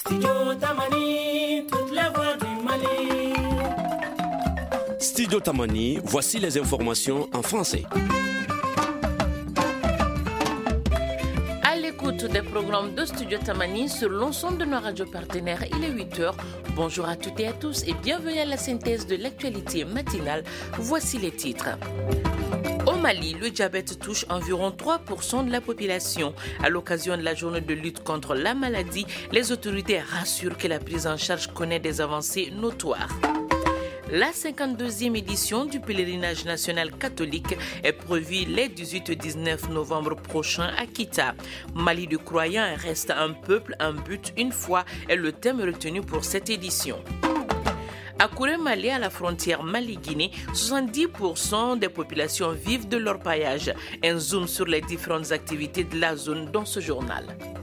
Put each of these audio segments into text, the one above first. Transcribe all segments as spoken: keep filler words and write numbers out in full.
Studio Tamani, toute la voix du Mali. Studio Tamani, voici les informations en français. À l'écoute des programmes de Studio Tamani sur l'ensemble de nos radios partenaires, il est huit heures. Bonjour à toutes et à tous et bienvenue à la synthèse de l'actualité matinale. Voici les titres. Au Mali, le diabète touche environ trois pour cent de la population. À l'occasion de la journée de lutte contre la maladie, les autorités rassurent que la prise en charge connaît des avancées notoires. La cinquante-deuxième édition du pèlerinage national catholique est prévue les dix-huit et dix-neuf novembre prochains à Kita. Mali de croyants reste un peuple, un but, une foi est le thème retenu pour cette édition. À Kouré-Malé, à la frontière Mali-Guinée, soixante-dix pour cent des populations vivent de leur paillage. Un zoom sur les différentes activités de la zone dans ce journal.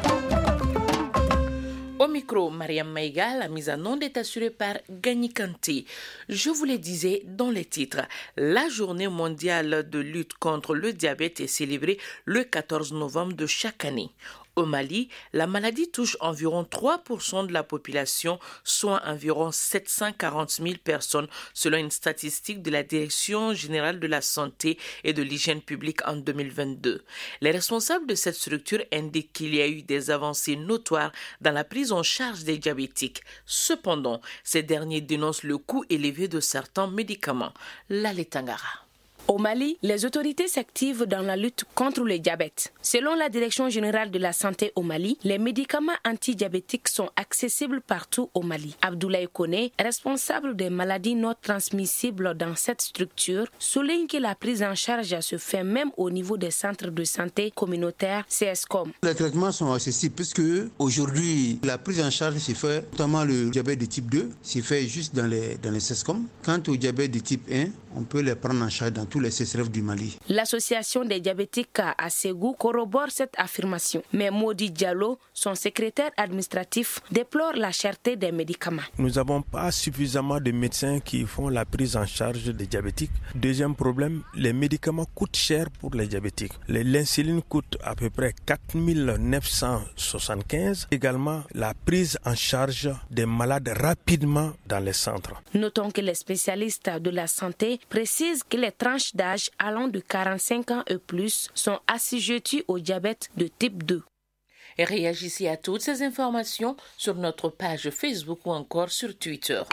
Au micro, Mariam Maïga, la mise en onde est assurée par Gagny Kanté. Je vous le disais dans les titres, la journée mondiale de lutte contre le diabète est célébrée le quatorze novembre de chaque année. Au Mali, la maladie touche environ trois pour cent de la population, soit environ sept cent quarante mille personnes, selon une statistique de la Direction générale de la santé et de l'hygiène publique en deux mille vingt-deux. Les responsables de cette structure indiquent qu'il y a eu des avancées notoires dans la prise en charge des diabétiques. Cependant, ces derniers dénoncent le coût élevé de certains médicaments. Lale Tangara. Au Mali, les autorités s'activent dans la lutte contre le diabète. Selon la Direction générale de la santé au Mali, les médicaments antidiabétiques sont accessibles partout au Mali. Abdoulaye Koné, responsable des maladies non transmissibles dans cette structure, souligne que la prise en charge se fait même au niveau des centres de santé communautaires C S C O M. Les traitements sont accessibles puisque aujourd'hui, la prise en charge se fait, notamment le diabète de type deux, se fait juste dans les, dans les C S C O M. Quant au diabète de type un, on peut les prendre en charge dans tous les C S R F du Mali. L'association des diabétiques à Ségou corrobore cette affirmation. Mais Modi Diallo, son secrétaire administratif, déplore la cherté des médicaments. Nous n'avons pas suffisamment de médecins qui font la prise en charge des diabétiques. Deuxième problème, les médicaments coûtent cher pour les diabétiques. L'insuline coûte à peu près quatre mille neuf cent soixante-quinze. Également, la prise en charge des malades rapidement dans les centres. Notons que les spécialistes de la santé précisent que les tranches d'âge allant de quarante-cinq ans et plus sont assujettis au diabète de type deux. Et réagissez à toutes ces informations sur notre page Facebook ou encore sur Twitter.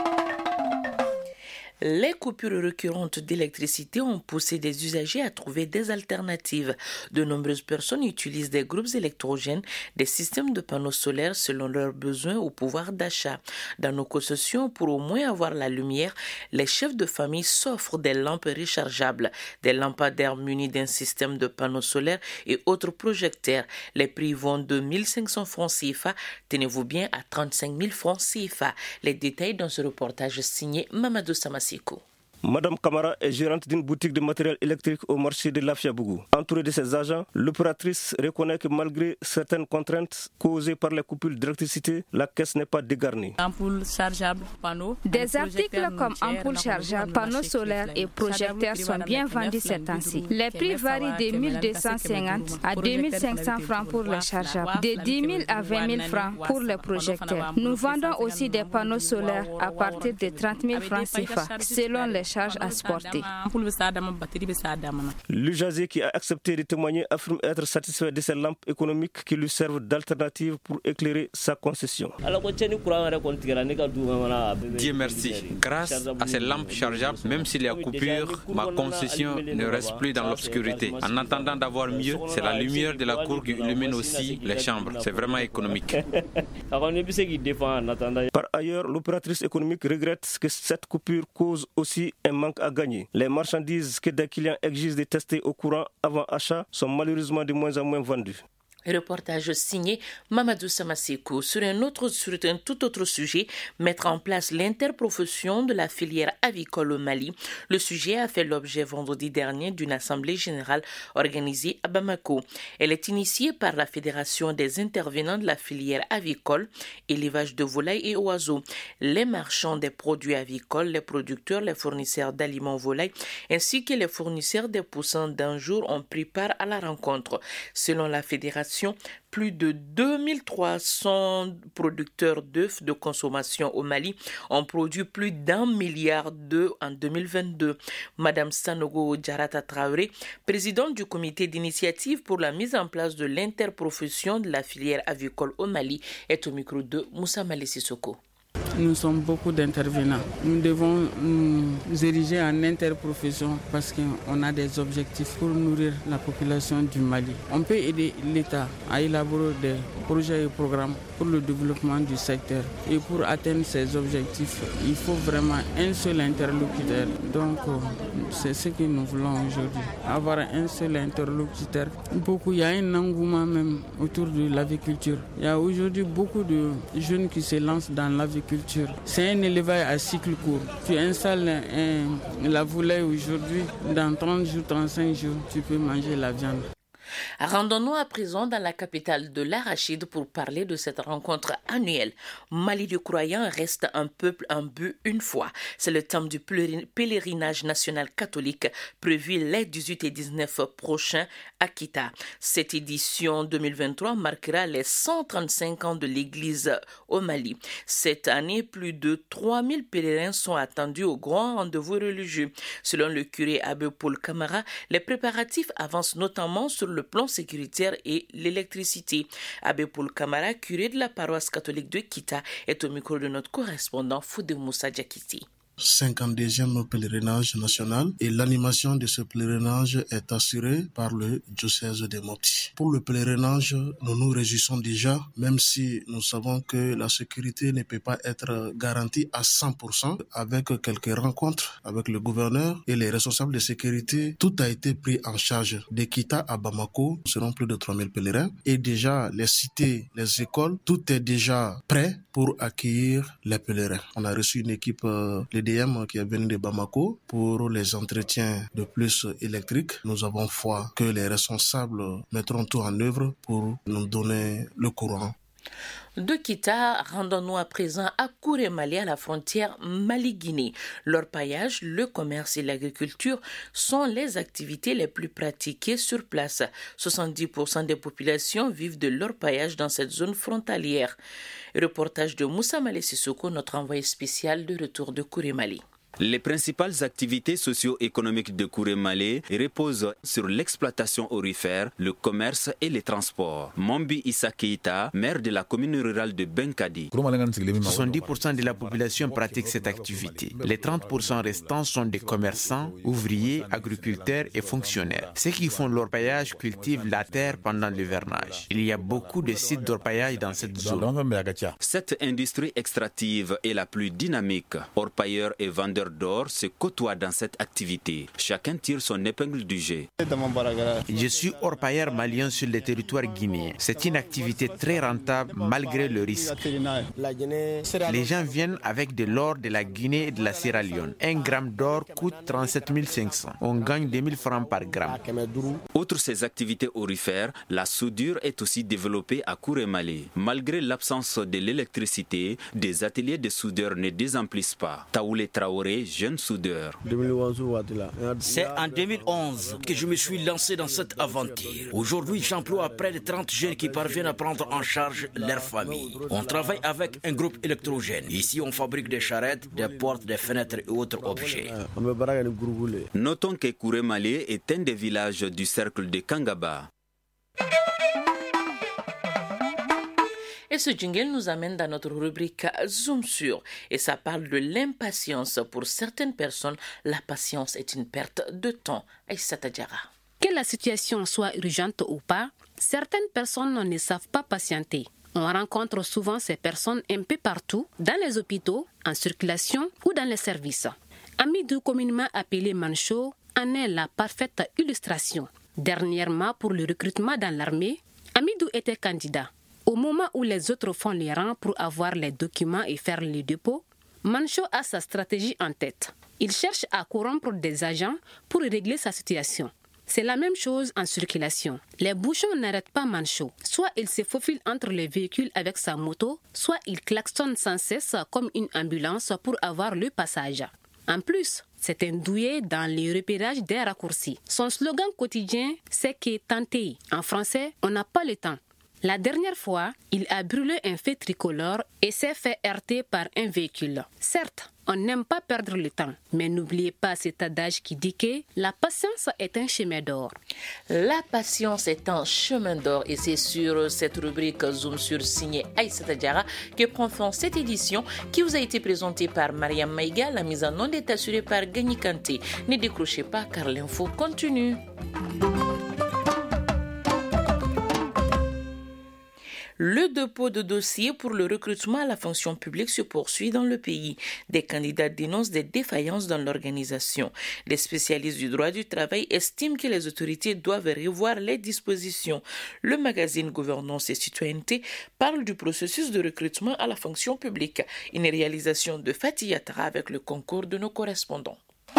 Les coupures récurrentes d'électricité ont poussé des usagers à trouver des alternatives. De nombreuses personnes utilisent des groupes électrogènes, des systèmes de panneaux solaires selon leurs besoins ou pouvoir d'achat. Dans nos concessions, pour au moins avoir la lumière, les chefs de famille s'offrent des lampes rechargeables, des lampadaires munis d'un système de panneaux solaires et autres projecteurs. Les prix vont de mille cinq cents francs C F A, tenez-vous bien, à trente-cinq mille francs C F A. Les détails dans ce reportage signé Mamadou Samassi. Madame Kamara est gérante d'une boutique de matériel électrique au marché de Lafiabougou. Entourée de ses agents, l'opératrice reconnaît que malgré certaines contraintes causées par les coupures d'électricité, la caisse n'est pas dégarnie. Ampoules chargeables, panneaux. Des articles comme ampoules chargeables, panneaux solaires et projecteurs sont bien vendus ces temps-ci. Les prix varient de mille deux cent cinquante à deux mille cinq cents francs pour les chargeables, de dix mille à vingt mille francs pour les projecteurs. Nous vendons aussi des panneaux solaires à partir de trente mille francs C F A, selon les charges à supporter. L'usager qui a accepté de témoigner affirme être satisfait de ces lampes économiques qui lui servent d'alternative pour éclairer sa concession. Dieu merci. Grâce à ces lampes chargeables, même s'il y a coupure, ma concession ne reste plus dans l'obscurité. En attendant d'avoir mieux, c'est la lumière de la cour qui illumine aussi les chambres. C'est vraiment économique. Par ailleurs, l'opératrice économique regrette que cette coupure cause aussi un manque à gagner. Les marchandises que des clients exigent de tester au courant avant achat sont malheureusement de moins en moins vendues. Reportage signé Mamadou Samassékou. Sur un autre, sur un tout autre sujet, mettre en place l'interprofession de la filière avicole au Mali. Le sujet a fait l'objet vendredi dernier d'une assemblée générale organisée à Bamako. Elle est initiée par la Fédération des intervenants de la filière avicole, élevage de volailles et oiseaux, les marchands des produits avicoles, les producteurs, les fournisseurs d'aliments volailles, ainsi que les fournisseurs des poussins d'un jour ont pris part à la rencontre. Selon la Fédération consommation. Plus de deux mille trois cents producteurs d'œufs de consommation au Mali ont produit plus d'un milliard d'œufs en deux mille vingt-deux. Madame Sanogo Djarata Traoré, présidente du comité d'initiative pour la mise en place de l'interprofession de la filière avicole au Mali, est au micro de Moussa Malé Sissoko. Nous sommes beaucoup d'intervenants. Nous devons nous ériger en interprofession parce qu'on a des objectifs pour nourrir la population du Mali. On peut aider l'État à élaborer des projets et programmes pour le développement du secteur. Et pour atteindre ces objectifs, il faut vraiment un seul interlocuteur. Donc, c'est ce que nous voulons aujourd'hui. Avoir un seul interlocuteur. Beaucoup, il y a un engouement même autour de l'aviculture. Il y a aujourd'hui beaucoup de jeunes qui se lancent dans l'aviculture. C'est un élevage à cycle court. Tu installes un, la volaille aujourd'hui, dans trente jours, trente-cinq jours, tu peux manger la viande. Rendons-nous à présent dans la capitale de l'Arachide pour parler de cette rencontre annuelle. Mali du croyant reste un peuple, un but, une foi. C'est le thème du pèlerinage national catholique prévu les dix-huit et dix-neuf prochains à Kita. Cette édition deux mille vingt-trois marquera les cent trente-cinq ans de l'Église au Mali. Cette année, plus de trois mille pèlerins sont attendus au grand rendez-vous religieux. Selon le curé Abbé Paul Camara, les préparatifs avancent notamment sur le plan sécuritaire et l'électricité. Abbé Paul Camara, curé de la paroisse catholique de Kita, est au micro de notre correspondant Foudé Moussa Diakiti. cinquante-deuxième pèlerinage national et l'animation de ce pèlerinage est assurée par le diocèse de Mopti. Pour le pèlerinage, nous nous réjouissons déjà, même si nous savons que la sécurité ne peut pas être garantie à cent pour cent. Avec quelques rencontres avec le gouverneur et les responsables de sécurité, tout a été pris en charge. De Kita à Bamako, nous serons plus de trois mille pèlerins et déjà les cités, les écoles, tout est déjà prêt pour accueillir les pèlerins. On a reçu une équipe, euh, l'E D M qui est venue de Bamako pour les entretiens de plus électriques. Nous avons foi que les responsables mettront tout en œuvre pour nous donner le courant. De Kita, rendons-nous à présent à Kouré-Mali, à la frontière Mali-Guinée. L'orpaillage, le commerce et l'agriculture sont les activités les plus pratiquées sur place. soixante-dix pour cent des populations vivent de l'orpaillage dans cette zone frontalière. Reportage de Moussa Malé Sissoko, notre envoyé spécial de retour de Kouré-Mali. Les principales activités socio-économiques de Kouré-Malé reposent sur l'exploitation aurifère, le commerce et les transports. Mambi Issa Keita, maire de la commune rurale de Benkadi. soixante-dix pour cent de la population pratique cette activité. Les trente pour cent restants sont des commerçants, ouvriers, agriculteurs et fonctionnaires. Ceux qui font l'orpaillage cultivent la terre pendant l'hivernage. Il y a beaucoup de sites d'orpaillage dans cette zone. Cette industrie extractive est la plus dynamique. Orpailleurs et vendeurs d'or se côtoient dans cette activité. Chacun tire son épingle du jeu. Je suis orpailleur malien sur le territoire guinéen. C'est une activité très rentable malgré le risque. Les gens viennent avec de l'or de la Guinée et de la Sierra Leone. Un gramme d'or coûte trente-sept mille cinq cents. On gagne deux mille francs par gramme. Outre ces activités aurifères, la soudure est aussi développée à Kouré-Malé. Malgré l'absence de l'électricité, des ateliers de soudeurs ne désemplissent pas. Taoulé Traoré, jeune soudeur. C'est en deux mille onze que je me suis lancé dans cette aventure. Aujourd'hui, j'emploie près de trente jeunes qui parviennent à prendre en charge leur famille. On travaille avec un groupe électrogène. Ici, on fabrique des charrettes, des portes, des fenêtres et autres objets. Notons que Kouré-Malé est un des villages du cercle de Kangaba. Et ce jingle nous amène dans notre rubrique Zoom sur. Et ça parle de l'impatience. Pour certaines personnes, la patience est une perte de temps. Aïssata Diarra. Que la situation soit urgente ou pas, certaines personnes ne savent pas patienter. On rencontre souvent ces personnes un peu partout, dans les hôpitaux, en circulation ou dans les services. Amidou, communément appelé Mancho, en est la parfaite illustration. Dernièrement, pour le recrutement dans l'armée, Amidou était candidat. Au moment où les autres font les rangs pour avoir les documents et faire les dépôts, Mancho a sa stratégie en tête. Il cherche à corrompre des agents pour régler sa situation. C'est la même chose en circulation. Les bouchons n'arrêtent pas Mancho. Soit il se faufile entre les véhicules avec sa moto, soit il klaxonne sans cesse comme une ambulance pour avoir le passage. En plus, c'est un douillet dans le repérage des raccourcis. Son slogan quotidien, c'est que tenter. En français, on n'a pas le temps. La dernière fois, il a brûlé un feu tricolore et s'est fait heurter par un véhicule. Certes, on n'aime pas perdre le temps, mais n'oubliez pas cet adage qui dit que la patience est un chemin d'or. La patience est un chemin d'or et c'est sur cette rubrique Zoom sur signée Aïssata Diarra que prend fin cette édition qui vous a été présentée par Mariam Maïga. La mise en onde est assurée par Gagny Kanté. Ne décrochez pas car l'info continue. Le dépôt de dossiers pour le recrutement à la fonction publique se poursuit dans le pays. Des candidats dénoncent des défaillances dans l'organisation. Les spécialistes du droit du travail estiment que les autorités doivent revoir les dispositions. Le magazine Gouvernance et Citoyenneté parle du processus de recrutement à la fonction publique. Une réalisation de Fatih Yatara avec le concours de nos correspondants.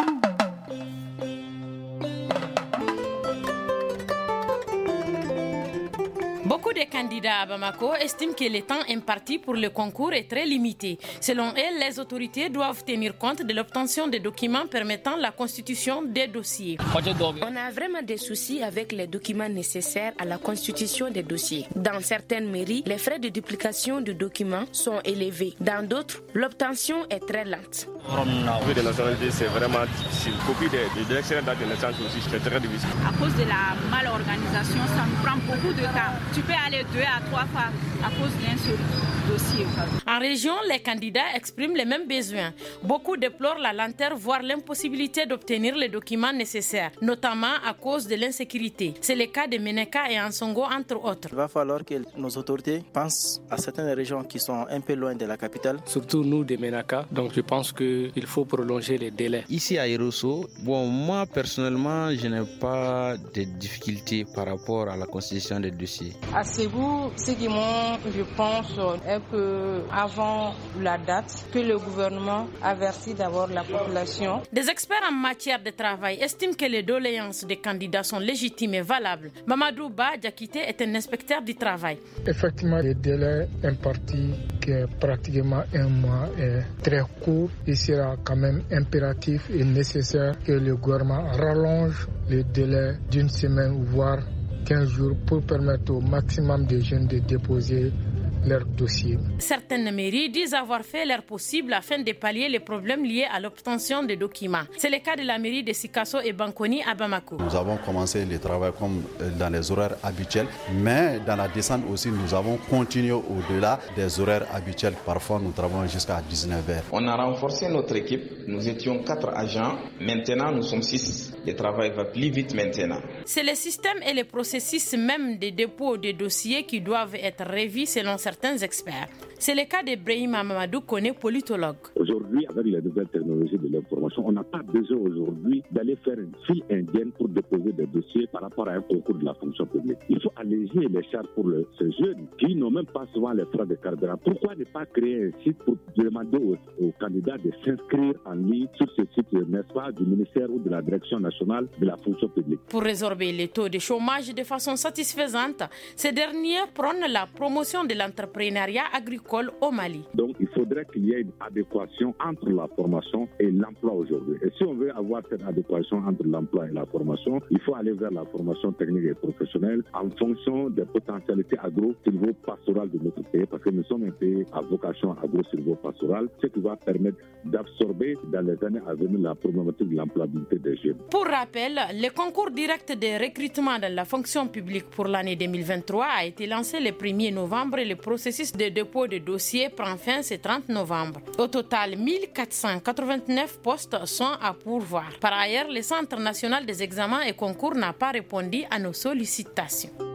Beaucoup de candidats à Bamako estiment que le temps imparti pour le concours est très limité. Selon elles, les autorités doivent tenir compte de l'obtention des documents permettant la constitution des dossiers. On a vraiment des soucis avec les documents nécessaires à la constitution des dossiers. Dans certaines mairies, les frais de duplication de documents sont élevés. Dans d'autres, l'obtention est très lente. Copie de nationalité, c'est vraiment difficile. Copie de l'élection date de naissance aussi, c'est très difficile. À cause de la malorganisation, ça nous prend beaucoup de temps. Tu peux aller deux à trois fois à cause d'un seul dossier. En région, les candidats expriment les mêmes besoins. Beaucoup déplorent la lenteur, voire l'impossibilité d'obtenir les documents nécessaires, notamment à cause de l'insécurité. C'est le cas de Meneka et Ansongo, entre autres. Il va falloir que nos autorités pensent à certaines régions qui sont un peu loin de la capitale. Surtout nous de Menaka, donc je pense qu'il faut prolonger les délais. Ici à Irosso, bon, moi personnellement, je n'ai pas de difficultés par rapport à la constitution des dossiers. À Ségou, c'est qui m'ont, je pense, un peu avant la date, que le gouvernement avertit d'abord la population. Des experts en matière de travail estiment que les doléances des candidats sont légitimes et valables. Mamadou Ba Diakité est un inspecteur du travail. Effectivement, le délai imparti, qui est pratiquement un mois, est très court. Il sera quand même impératif et nécessaire que le gouvernement rallonge le délai d'une semaine, voire quinze jours, pour permettre au maximum de jeunes de déposer leur dossier. Certaines mairies disent avoir fait leur possible afin de pallier les problèmes liés à l'obtention des documents. C'est le cas de la mairie de Sikasso et Bankoni à Bamako. Nous avons commencé le travail comme dans les horaires habituels, mais dans la descente aussi, nous avons continué au-delà des horaires habituels. Parfois, nous travaillons jusqu'à dix-neuf heures. On a renforcé notre équipe. Nous étions quatre agents. Maintenant, nous sommes six. Le travail va plus vite maintenant. C'est le système et le processus même des dépôts de dossiers qui doivent être revus selon certains certains experts. C'est le cas de Brahima Mamadou Kone, politologue. Aujourd'hui, avec les nouvelles technologies de l'information, on n'a pas besoin aujourd'hui d'aller faire une file indienne pour déposer des dossiers par rapport à un concours de la fonction publique. Il faut alléger les charges pour le, ces jeunes qui n'ont même pas souvent les frais de carburant. Pourquoi ne pas créer un site pour demander aux, aux candidats de s'inscrire en ligne sur ce site, n'est-ce pas, du ministère ou de la Direction nationale de la fonction publique? Pour résorber les taux de chômage de façon satisfaisante, ces derniers prônent la promotion de l'entrepreneuriat agricole au Mali. Donc il faudrait qu'il y ait une adéquation entre la formation et l'emploi aujourd'hui. Et si on veut avoir cette adéquation entre l'emploi et la formation, il faut aller vers la formation technique et professionnelle en fonction des potentialités agro-silvo-pastorales de notre pays, parce que nous sommes un pays à vocation agro-silvo-pastorale, ce qui va permettre d'absorber dans les années à venir la problématique de l'employabilité des jeunes. Pour rappel, le concours direct de recrutement dans la fonction publique pour l'année deux mille vingt-trois a été lancé le premier novembre et le processus de dépôt de dossiers prend fin ce trente novembre. Au total, mille quatre cent quatre-vingt-neuf postes sont à pourvoir. Par ailleurs, le Centre national des examens et concours n'a pas répondu à nos sollicitations.